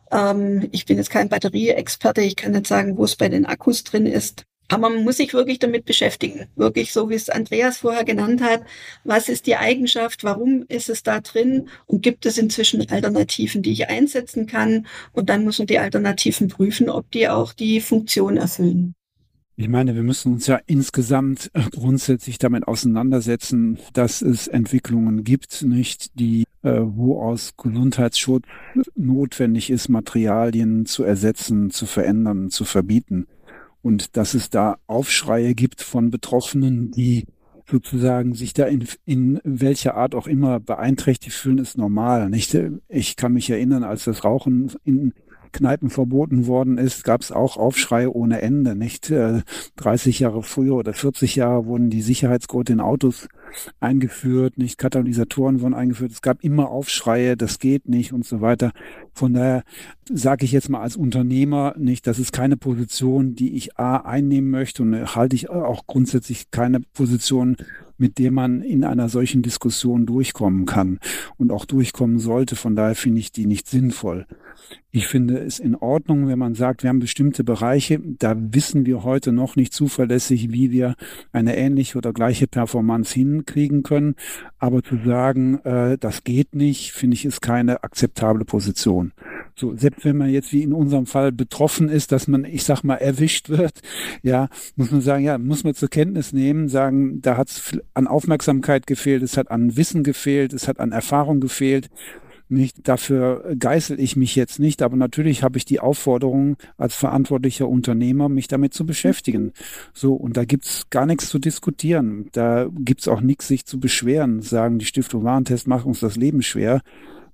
Ich bin jetzt kein Batterieexperte, ich kann nicht sagen, wo es bei den Akkus drin ist. Aber man muss sich wirklich damit beschäftigen. Wirklich so, wie es Andreas vorher genannt hat. Was ist die Eigenschaft? Warum ist es da drin? Und gibt es inzwischen Alternativen, die ich einsetzen kann? Und dann muss man die Alternativen prüfen, ob die auch die Funktion erfüllen. Ich meine, wir müssen uns ja insgesamt grundsätzlich damit auseinandersetzen, dass es Entwicklungen gibt, nicht, die, wo aus Gesundheitsschutz notwendig ist, Materialien zu ersetzen, zu verändern, zu verbieten. Und dass es da Aufschreie gibt von Betroffenen, die sozusagen sich da in welcher Art auch immer beeinträchtigt fühlen, ist normal, nicht? Ich kann mich erinnern, als das Rauchen in Kneipen verboten worden ist, gab es auch Aufschrei ohne Ende, nicht? 30 Jahre früher oder 40 Jahre wurden die Sicherheitsgurte in Autos eingeführt, nicht? Katalysatoren wurden eingeführt. Es gab immer Aufschreie, das geht nicht und so weiter. Von daher sage ich jetzt mal als Unternehmer, nicht, das ist keine Position, die ich einnehmen möchte und halte ich auch grundsätzlich keine Position, mit der man in einer solchen Diskussion durchkommen kann und auch durchkommen sollte. Von daher finde ich die nicht sinnvoll. Ich finde es in Ordnung, wenn man sagt, wir haben bestimmte Bereiche, da wissen wir heute noch nicht zuverlässig, wie wir eine ähnliche oder gleiche Performance hinkriegen können. Aber zu sagen, das geht nicht, finde ich, ist keine akzeptable Position. So, selbst wenn man jetzt wie in unserem Fall betroffen ist, dass man, ich sag mal, erwischt wird, ja, muss man sagen, ja, muss man zur Kenntnis nehmen, sagen, da hat es an Aufmerksamkeit gefehlt, es hat an Wissen gefehlt, es hat an Erfahrung gefehlt. Nicht, dafür geißel ich mich jetzt nicht, aber natürlich habe ich die Aufforderung als verantwortlicher Unternehmer, mich damit zu beschäftigen. So, und da gibt's gar nichts zu diskutieren. Da gibt's auch nichts, sich zu beschweren, sagen, die Stiftung Warentest macht uns das Leben schwer.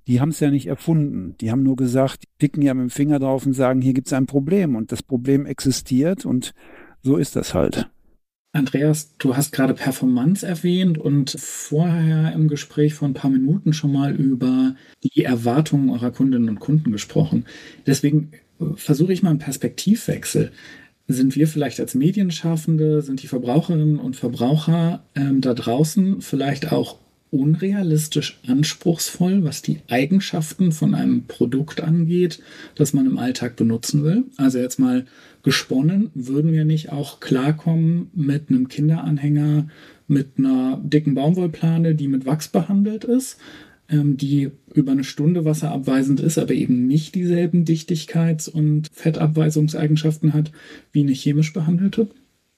die haben es ja nicht erfunden. Die haben nur gesagt, die picken ja mit dem Finger drauf und sagen, hier gibt es ein Problem und das Problem existiert und so ist das halt. Andreas, du hast gerade Performance erwähnt und vorher im Gespräch vor ein paar Minuten schon mal über die Erwartungen eurer Kundinnen und Kunden gesprochen. Deswegen versuche ich mal einen Perspektivwechsel. Sind wir vielleicht als Medienschaffende, sind die Verbraucherinnen und Verbraucher da draußen vielleicht auch unrealistisch anspruchsvoll, was die Eigenschaften von einem Produkt angeht, das man im Alltag benutzen will? Also jetzt mal gesponnen, würden wir nicht auch klarkommen mit einem Kinderanhänger, mit einer dicken Baumwollplane, die mit Wachs behandelt ist, die über eine Stunde wasserabweisend ist, aber eben nicht dieselben Dichtigkeits- und Fettabweisungseigenschaften hat wie eine chemisch behandelte?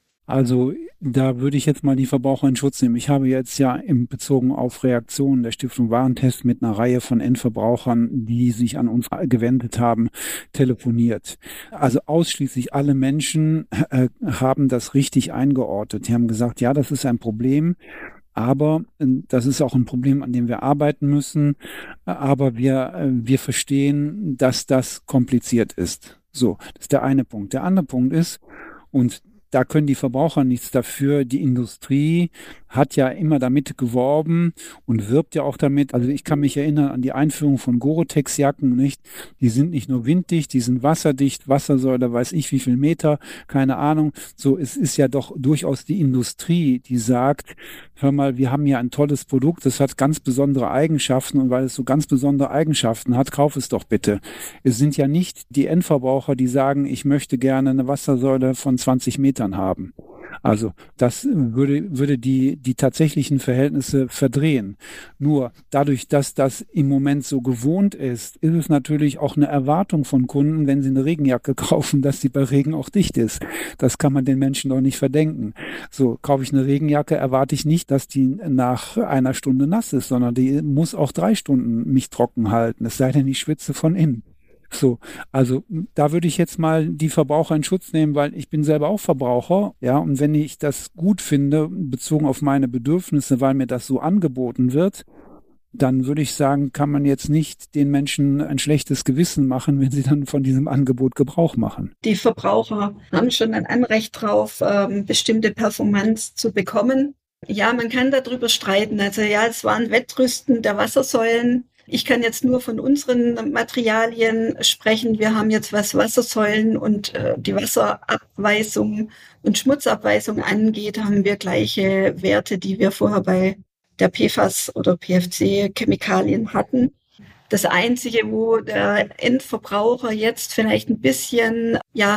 Also da würde ich jetzt mal die Verbraucher in Schutz nehmen. Ich habe jetzt ja bezogen auf Reaktionen der Stiftung Warentest mit einer Reihe von Endverbrauchern, die sich an uns gewendet haben, telefoniert. Also ausschließlich alle Menschen haben das richtig eingeordnet. Die haben gesagt, ja, das ist ein Problem. Aber das ist auch ein Problem, an dem wir arbeiten müssen. Aber wir verstehen, dass das kompliziert ist. So, das ist der eine Punkt. Der andere Punkt ist, und da können die Verbraucher nichts dafür. Die Industrie hat ja immer damit geworben und wirbt ja auch damit. Also ich kann mich erinnern an die Einführung von Gore-Tex-Jacken, nicht? Die sind nicht nur winddicht, die sind wasserdicht, Wassersäule, weiß ich wie viel Meter, keine Ahnung. So, es ist ja doch durchaus die Industrie, die sagt, hör mal, wir haben hier ein tolles Produkt, das hat ganz besondere Eigenschaften und weil es so ganz besondere Eigenschaften hat, kauf es doch bitte. Es sind ja nicht die Endverbraucher, die sagen, ich möchte gerne eine Wassersäule von 20 Metern haben. Also das würde die tatsächlichen Verhältnisse verdrehen. Nur dadurch, dass das im Moment so gewohnt ist es natürlich auch eine Erwartung von Kunden, wenn sie eine Regenjacke kaufen, dass sie bei Regen auch dicht ist. Das kann man den Menschen doch nicht verdenken. So, kaufe ich eine Regenjacke, erwarte ich nicht, dass die nach einer Stunde nass ist, sondern die muss auch 3 Stunden mich trocken halten, es sei denn, ich schwitze von innen. So, also da würde ich jetzt mal die Verbraucher in Schutz nehmen, weil ich bin selber auch Verbraucher, ja, und wenn ich das gut finde, bezogen auf meine Bedürfnisse, weil mir das so angeboten wird, dann würde ich sagen, kann man jetzt nicht den Menschen ein schlechtes Gewissen machen, wenn sie dann von diesem Angebot Gebrauch machen. Die Verbraucher haben schon ein Anrecht drauf, bestimmte Performance zu bekommen. Ja, man kann darüber streiten. Also ja, es war ein Wettrüsten der Wassersäulen. Ich kann jetzt nur von unseren Materialien sprechen. Wir haben jetzt, was Wassersäulen und die Wasserabweisung und Schmutzabweisung angeht, haben wir gleiche Werte, die wir vorher bei der PFAS oder PFC-Chemikalien hatten. Das Einzige, wo der Endverbraucher jetzt vielleicht ein bisschen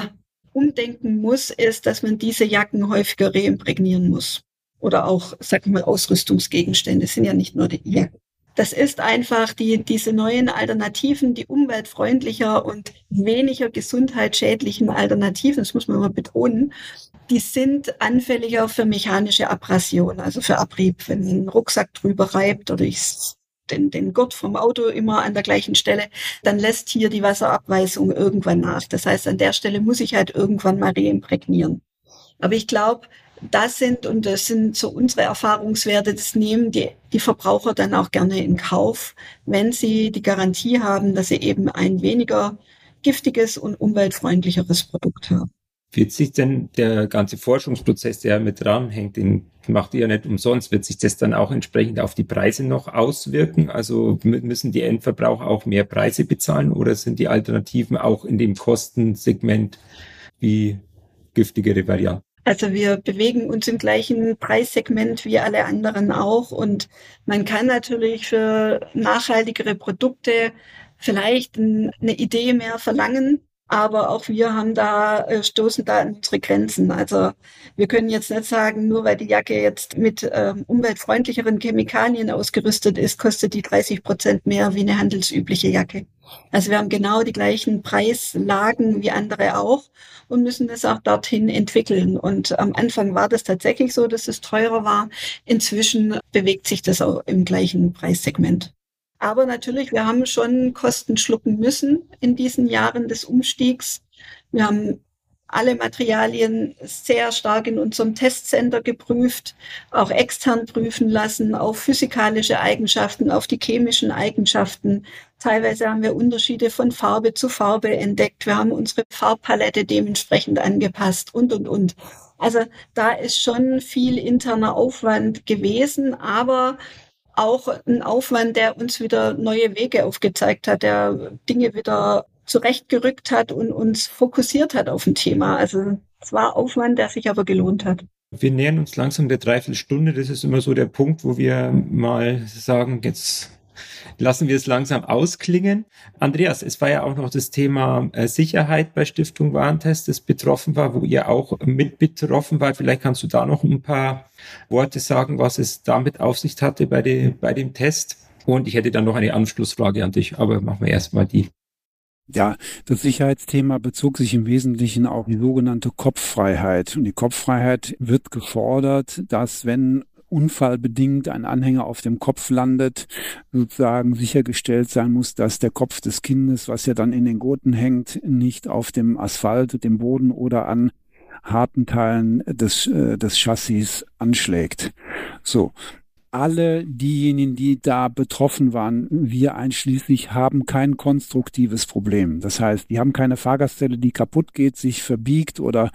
umdenken muss, ist, dass man diese Jacken häufiger reimprägnieren muss. Oder auch, sag ich mal, Ausrüstungsgegenstände, das sind ja nicht nur die Jacken. Das ist einfach diese neuen Alternativen, die umweltfreundlicher und weniger gesundheitsschädlichen Alternativen, das muss man mal betonen, die sind anfälliger für mechanische Abrasion, also für Abrieb, wenn man einen Rucksack drüber reibt oder den Gurt vom Auto immer an der gleichen Stelle, dann lässt hier die Wasserabweisung irgendwann nach. Das heißt, an der Stelle muss ich halt irgendwann mal reimprägnieren. Aber ich glaube, das sind so unsere Erfahrungswerte, das nehmen die Verbraucher dann auch gerne in Kauf, wenn sie die Garantie haben, dass sie eben ein weniger giftiges und umweltfreundlicheres Produkt haben. Wird sich denn der ganze Forschungsprozess, der mit dranhängt, den macht ihr ja nicht umsonst, wird sich das dann auch entsprechend auf die Preise noch auswirken? Also müssen die Endverbraucher auch mehr Preise bezahlen oder sind die Alternativen auch in dem Kostensegment wie giftigere Varianten? Also wir bewegen uns im gleichen Preissegment wie alle anderen auch und man kann natürlich für nachhaltigere Produkte vielleicht eine Idee mehr verlangen, aber auch wir stoßen da an unsere Grenzen. Also wir können jetzt nicht sagen, nur weil die Jacke jetzt mit umweltfreundlicheren Chemikalien ausgerüstet ist, kostet die 30% mehr wie eine handelsübliche Jacke. Also wir haben genau die gleichen Preislagen wie andere auch und müssen das auch dorthin entwickeln. Und am Anfang war das tatsächlich so, dass es teurer war. Inzwischen bewegt sich das auch im gleichen Preissegment. Aber natürlich, wir haben schon Kosten schlucken müssen in diesen Jahren des Umstiegs. Wir haben alle Materialien sehr stark in unserem Testcenter geprüft, auch extern prüfen lassen, auf physikalische Eigenschaften, auf die chemischen Eigenschaften. Teilweise haben wir Unterschiede von Farbe zu Farbe entdeckt. Wir haben unsere Farbpalette dementsprechend angepasst und. Also da ist schon viel interner Aufwand gewesen, aber auch ein Aufwand, der uns wieder neue Wege aufgezeigt hat, der Dinge wieder zurechtgerückt hat und uns fokussiert hat auf ein Thema. Also es war Aufwand, der sich aber gelohnt hat. Wir nähern uns langsam der Dreiviertelstunde. Das ist immer so der Punkt, wo wir mal sagen, jetzt lassen wir es langsam ausklingen. Andreas, es war ja auch noch das Thema Sicherheit bei Stiftung Warentest, das betroffen war, wo ihr auch mit betroffen wart. Vielleicht kannst du da noch ein paar Worte sagen, was es damit auf sich hatte bei dem Test. Und ich hätte dann noch eine Anschlussfrage an dich, aber machen wir erstmal die. Ja, das Sicherheitsthema bezog sich im Wesentlichen auf die sogenannte Kopffreiheit. Und die Kopffreiheit wird gefordert, dass wenn unfallbedingt ein Anhänger auf dem Kopf landet, sozusagen sichergestellt sein muss, dass der Kopf des Kindes, was ja dann in den Gurten hängt, nicht auf dem Asphalt, dem Boden oder an harten Teilen des Chassis anschlägt. So. Alle diejenigen, die da betroffen waren, wir einschließlich, haben kein konstruktives Problem. Das heißt, die haben keine Fahrgastzelle, die kaputt geht, sich verbiegt oder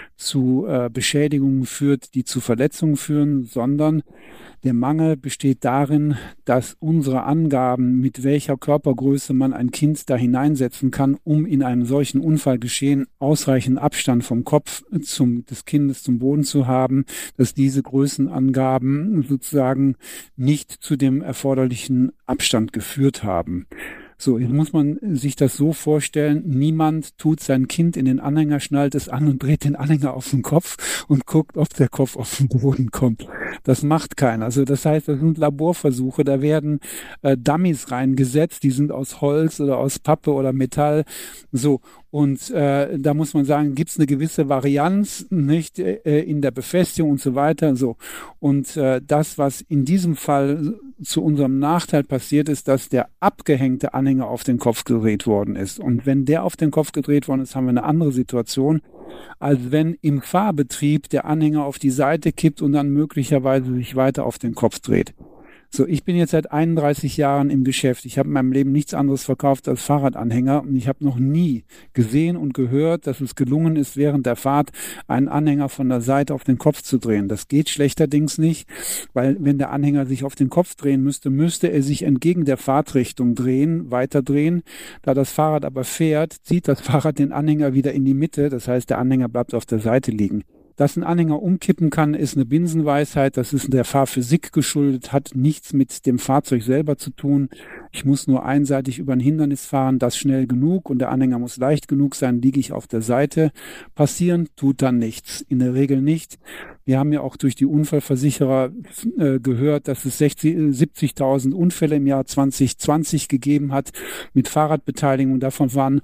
zu Beschädigungen führt, die zu Verletzungen führen, sondern der Mangel besteht darin, dass unsere Angaben, mit welcher Körpergröße man ein Kind da hineinsetzen kann, um in einem solchen Unfallgeschehen ausreichend Abstand vom Kopf des Kindes zum Boden zu haben, dass diese Größenangaben sozusagen nicht zu dem erforderlichen Abstand geführt haben. So, jetzt muss man sich das so vorstellen, niemand tut sein Kind in den Anhänger, schnallt es an und dreht den Anhänger auf den Kopf und guckt, ob der Kopf auf den Boden kommt. Das macht keiner. Also das heißt, das sind Laborversuche, da werden Dummies reingesetzt, die sind aus Holz oder aus Pappe oder Metall. So, und da muss man sagen, gibt es eine gewisse Varianz, nicht in der Befestigung und so weiter. So, und das, was in diesem Fall zu unserem Nachteil passiert ist, dass der abgehängte Anhänger auf den Kopf gedreht worden ist. Und wenn der auf den Kopf gedreht worden ist, haben wir eine andere Situation, als wenn im Fahrbetrieb der Anhänger auf die Seite kippt und dann möglicherweise sich weiter auf den Kopf dreht. So, ich bin jetzt seit 31 Jahren im Geschäft. Ich habe in meinem Leben nichts anderes verkauft als Fahrradanhänger und ich habe noch nie gesehen und gehört, dass es gelungen ist, während der Fahrt einen Anhänger von der Seite auf den Kopf zu drehen. Das geht schlechterdings nicht, weil wenn der Anhänger sich auf den Kopf drehen müsste, müsste er sich entgegen der Fahrtrichtung drehen, weiter drehen. Da das Fahrrad aber fährt, zieht das Fahrrad den Anhänger wieder in die Mitte. Das heißt, der Anhänger bleibt auf der Seite liegen. Dass ein Anhänger umkippen kann, ist eine Binsenweisheit. Das ist der Fahrphysik geschuldet, hat nichts mit dem Fahrzeug selber zu tun. Ich muss nur einseitig über ein Hindernis fahren, das schnell genug und der Anhänger muss leicht genug sein, liege ich auf der Seite. Passieren tut dann nichts, in der Regel nicht. Wir haben ja auch durch die Unfallversicherer gehört, dass es 70.000 Unfälle im Jahr 2020 gegeben hat mit Fahrradbeteiligung. Davon waren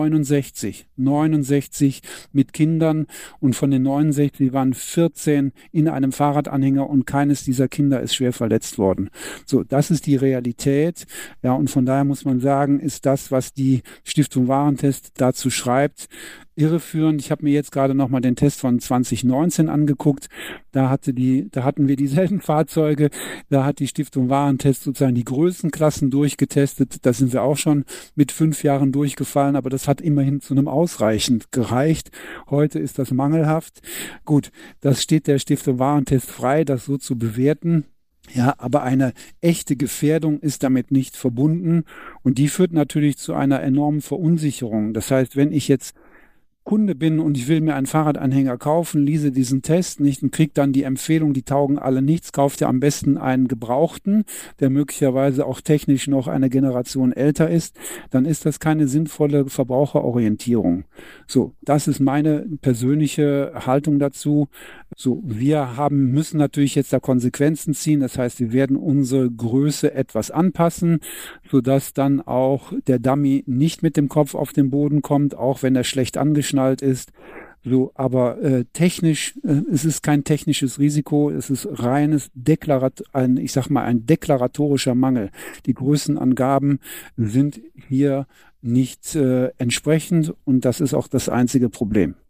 69 mit Kindern und von den 69 waren 14 in einem Fahrradanhänger und keines dieser Kinder ist schwer verletzt worden. So, das ist die Realität. Ja, und von daher muss man sagen, ist das, was die Stiftung Warentest dazu schreibt, irreführend. Ich habe mir jetzt gerade nochmal den Test von 2019 angeguckt. Da hatten wir dieselben Fahrzeuge. Da hat die Stiftung Warentest sozusagen die Größenklassen durchgetestet. Da sind wir auch schon mit 5 Jahren durchgefallen, aber das hat immerhin zu einem ausreichend gereicht. Heute ist das mangelhaft. Gut, das steht der Stiftung Warentest frei, das so zu bewerten. Ja, aber eine echte Gefährdung ist damit nicht verbunden und die führt natürlich zu einer enormen Verunsicherung. Das heißt, wenn ich jetzt Kunde bin und ich will mir einen Fahrradanhänger kaufen, lese diesen Test nicht und kriege dann die Empfehlung, die taugen alle nichts, kauft ihr am besten einen Gebrauchten, der möglicherweise auch technisch noch eine Generation älter ist, dann ist das keine sinnvolle Verbraucherorientierung. So, das ist meine persönliche Haltung dazu. So, wir müssen natürlich jetzt da Konsequenzen ziehen, das heißt, wir werden unsere Größe etwas anpassen, sodass dann auch der Dummy nicht mit dem Kopf auf den Boden kommt, auch wenn er schlecht angeschnallt ist. So, aber technisch, es ist kein technisches Risiko, es ist reines ein deklaratorischer Mangel. Die Größenangaben sind hier nicht entsprechend und das ist auch das einzige Problem.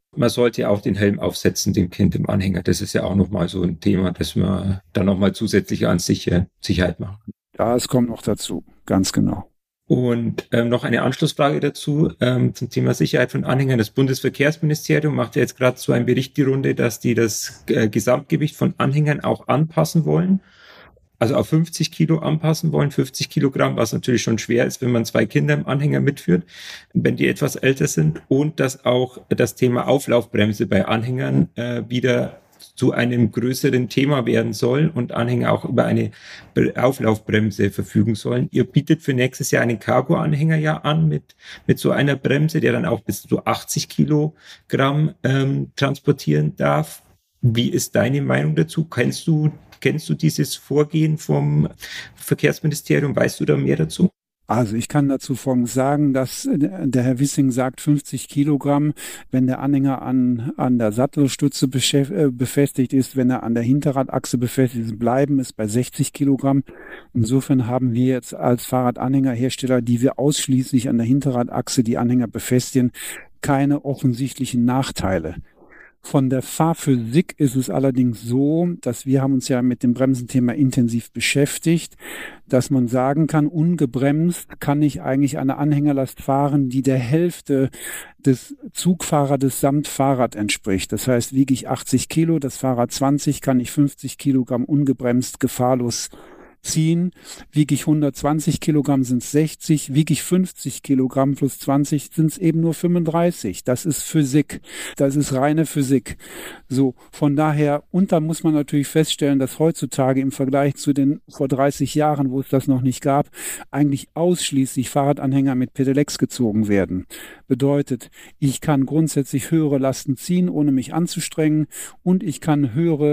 Man sollte auch den Helm aufsetzen, dem Kind im Anhänger. Das ist ja auch nochmal so ein Thema, dass man dann nochmal zusätzlich an Sicherheit machen kann. Ja, es kommt noch dazu, ganz genau. Und noch eine Anschlussfrage dazu zum Thema Sicherheit von Anhängern. Das Bundesverkehrsministerium macht ja jetzt gerade so einen Bericht die Runde, dass die das Gesamtgewicht von Anhängern auch anpassen wollen. Also auf 50 Kilo anpassen wollen, 50 Kilogramm, was natürlich schon schwer ist, wenn man 2 Kinder im Anhänger mitführt, wenn die etwas älter sind. Und dass auch das Thema Auflaufbremse bei Anhängern wieder zu einem größeren Thema werden soll und Anhänger auch über eine Auflaufbremse verfügen sollen. Ihr bietet für nächstes Jahr einen Cargo-Anhänger ja an mit so einer Bremse, der dann auch bis zu 80 Kilogramm transportieren darf. Wie ist deine Meinung dazu? Kennst du dieses Vorgehen vom Verkehrsministerium? Weißt du da mehr dazu? Also ich kann dazu Folgendes sagen, dass der Herr Wissing sagt 50 Kilogramm, wenn der Anhänger an der Sattelstütze befestigt ist, wenn er an der Hinterradachse befestigt ist, bleiben es bei 60 Kilogramm. Insofern haben wir jetzt als Fahrradanhängerhersteller, die wir ausschließlich an der Hinterradachse die Anhänger befestigen, keine offensichtlichen Nachteile. Von der Fahrphysik ist es allerdings so, dass wir haben uns ja mit dem Bremsenthema intensiv beschäftigt, dass man sagen kann, ungebremst kann ich eigentlich eine Anhängerlast fahren, die der Hälfte des Zugfahrrades samt Fahrrad entspricht. Das heißt, wiege ich 80 Kilo, das Fahrrad 20, kann ich 50 Kilogramm ungebremst gefahrlos ziehen. Wiege ich 120 Kilogramm, sind es 60. Wiege ich 50 Kilogramm plus 20, sind es eben nur 35. Das ist Physik. Das ist reine Physik. So, von daher, und da muss man natürlich feststellen, dass heutzutage im Vergleich zu den vor 30 Jahren, wo es das noch nicht gab, eigentlich ausschließlich Fahrradanhänger mit Pedelecs gezogen werden. Bedeutet, ich kann grundsätzlich höhere Lasten ziehen, ohne mich anzustrengen, und ich kann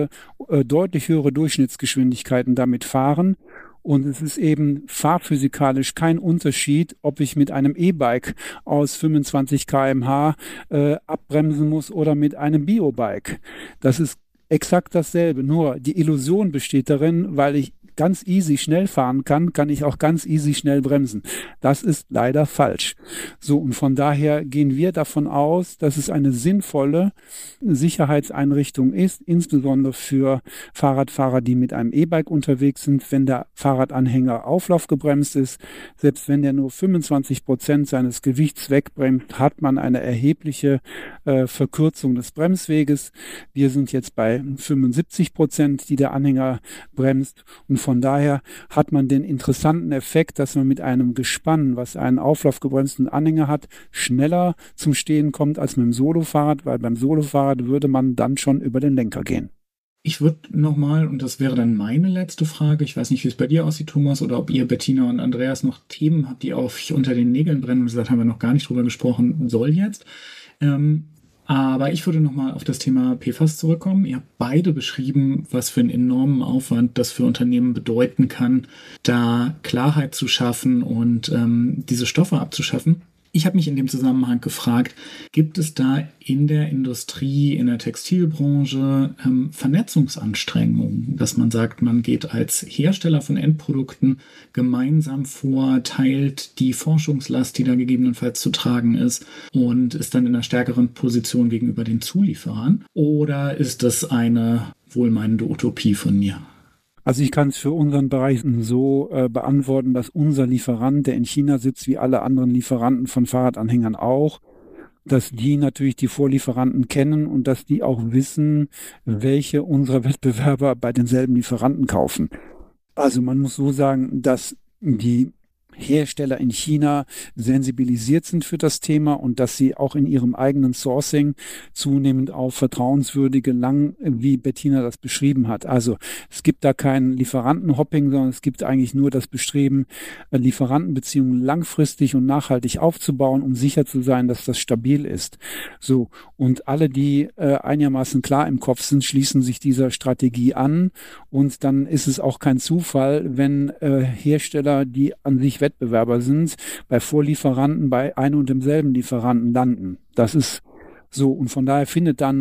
deutlich höhere Durchschnittsgeschwindigkeiten damit fahren. Und es ist eben fahrphysikalisch kein Unterschied, ob ich mit einem E-Bike aus 25 km/h abbremsen muss oder mit einem Biobike. Das ist exakt dasselbe. Nur die Illusion besteht darin, weil ich ganz easy schnell fahren kann ich auch ganz easy schnell bremsen. Das ist leider falsch. So, und von daher gehen wir davon aus, dass es eine sinnvolle Sicherheitseinrichtung ist, insbesondere für Fahrradfahrer, die mit einem E-Bike unterwegs sind, wenn der Fahrradanhänger auflaufgebremst ist. Selbst wenn der nur 25% seines Gewichts wegbremst, hat man eine erhebliche Verkürzung des Bremsweges. Wir sind jetzt bei 75%, die der Anhänger bremst, und von daher hat man den interessanten Effekt, dass man mit einem Gespann, was einen auflaufgebremsten Anhänger hat, schneller zum Stehen kommt als mit dem Solofahrrad, weil beim Solofahrrad würde man dann schon über den Lenker gehen. Ich würde nochmal, und das wäre dann meine letzte Frage, ich weiß nicht, wie es bei dir aussieht, Thomas, oder ob ihr, Bettina und Andreas, noch Themen habt, die euch unter den Nägeln brennen, und gesagt haben wir noch gar nicht drüber gesprochen, soll jetzt. Aber ich würde nochmal auf das Thema PFAS zurückkommen. Ihr habt beide beschrieben, was für einen enormen Aufwand das für Unternehmen bedeuten kann, da Klarheit zu schaffen und diese Stoffe abzuschaffen. Ich habe mich in dem Zusammenhang gefragt, gibt es da in der Industrie, in der Textilbranche Vernetzungsanstrengungen, dass man sagt, man geht als Hersteller von Endprodukten gemeinsam vor, teilt die Forschungslast, die da gegebenenfalls zu tragen ist, und ist dann in einer stärkeren Position gegenüber den Zulieferern? Oder ist das eine wohlmeinende Utopie von mir? Also ich kann es für unseren Bereich so beantworten, dass unser Lieferant, der in China sitzt, wie alle anderen Lieferanten von Fahrradanhängern auch, dass die natürlich die Vorlieferanten kennen und dass die auch wissen, welche unserer Wettbewerber bei denselben Lieferanten kaufen. Also man muss so sagen, dass die Hersteller in China sensibilisiert sind für das Thema und dass sie auch in ihrem eigenen Sourcing zunehmend auf vertrauenswürdige wie Bettina das beschrieben hat. Also es gibt da kein Lieferantenhopping, sondern es gibt eigentlich nur das Bestreben, Lieferantenbeziehungen langfristig und nachhaltig aufzubauen, um sicher zu sein, dass das stabil ist. So, und alle, die einigermaßen klar im Kopf sind, schließen sich dieser Strategie an, und dann ist es auch kein Zufall, wenn Hersteller, die an sich Wettbewerber sind, bei Vorlieferanten bei einem und demselben Lieferanten landen. Das ist so, und von daher findet da ein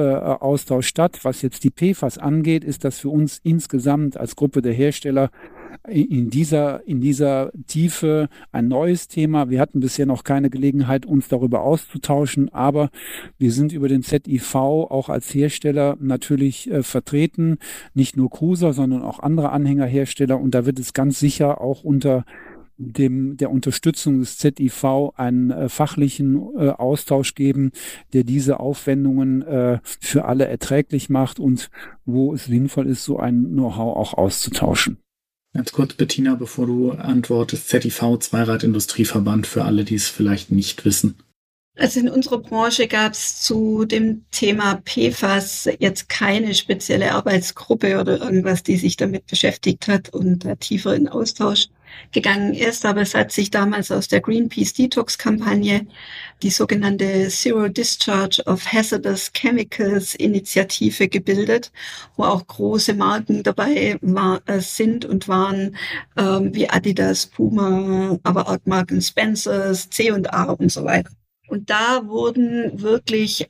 Know-how-Austausch statt. Was jetzt die PFAS angeht, ist das für uns insgesamt als Gruppe der Hersteller in dieser Tiefe ein neues Thema. Wir hatten bisher noch keine Gelegenheit, uns darüber auszutauschen, aber wir sind über den ZIV auch als Hersteller natürlich vertreten. Nicht nur Cruiser, sondern auch andere Anhängerhersteller. Und da wird es ganz sicher auch unter der Unterstützung des ZIV einen fachlichen Austausch geben, der diese Aufwendungen für alle erträglich macht und wo es sinnvoll ist, so ein Know-how auch auszutauschen. Ganz kurz, Bettina, bevor du antwortest, ZIV, Zweirad-Industrieverband, für alle, die es vielleicht nicht wissen. Also in unserer Branche gab es zu dem Thema PFAS jetzt keine spezielle Arbeitsgruppe oder irgendwas, die sich damit beschäftigt hat und da tiefer in Austausch gegangen ist. Aber es hat sich damals aus der Greenpeace Detox-Kampagne die sogenannte Zero Discharge of Hazardous Chemicals Initiative gebildet, wo auch große Marken dabei sind und waren, wie Adidas, Puma, aber auch Marken Spencers, C&A und so weiter. Und da wurden wirklich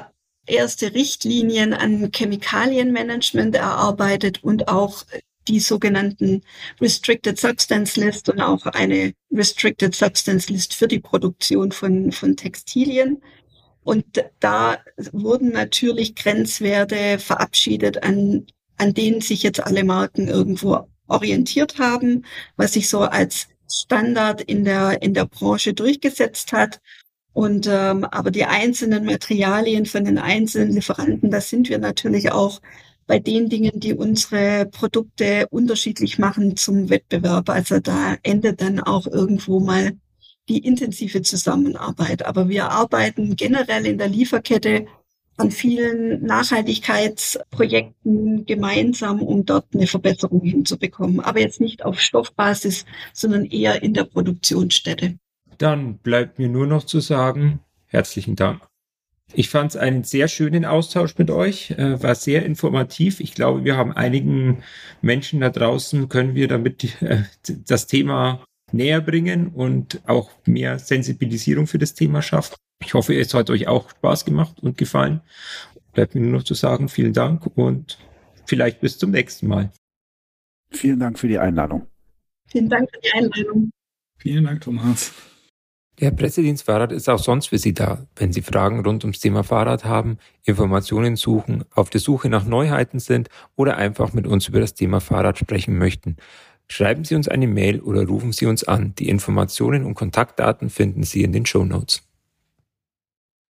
erste Richtlinien an Chemikalienmanagement erarbeitet und auch die sogenannten Restricted Substance List und auch eine Restricted Substance List für die Produktion von Textilien. Und da wurden natürlich Grenzwerte verabschiedet, an denen sich jetzt alle Marken irgendwo orientiert haben, was sich so als Standard in der Branche durchgesetzt hat. Und aber die einzelnen Materialien von den einzelnen Lieferanten, das sind wir natürlich auch bei den Dingen, die unsere Produkte unterschiedlich machen zum Wettbewerb. Also da endet dann auch irgendwo mal die intensive Zusammenarbeit. Aber wir arbeiten generell in der Lieferkette an vielen Nachhaltigkeitsprojekten gemeinsam, um dort eine Verbesserung hinzubekommen. Aber jetzt nicht auf Stoffbasis, sondern eher in der Produktionsstätte. Dann bleibt mir nur noch zu sagen, herzlichen Dank. Ich fand es einen sehr schönen Austausch mit euch, war sehr informativ. Ich glaube, wir haben einigen Menschen da draußen, können wir damit das Thema näher bringen und auch mehr Sensibilisierung für das Thema schaffen. Ich hoffe, es hat euch auch Spaß gemacht und gefallen. Bleibt mir nur noch zu sagen, vielen Dank und vielleicht bis zum nächsten Mal. Vielen Dank für die Einladung. Vielen Dank für die Einladung. Vielen Dank, Thomas. Der Pressedienst Fahrrad ist auch sonst für Sie da, wenn Sie Fragen rund ums Thema Fahrrad haben, Informationen suchen, auf der Suche nach Neuheiten sind oder einfach mit uns über das Thema Fahrrad sprechen möchten. Schreiben Sie uns eine Mail oder rufen Sie uns an. Die Informationen und Kontaktdaten finden Sie in den Shownotes.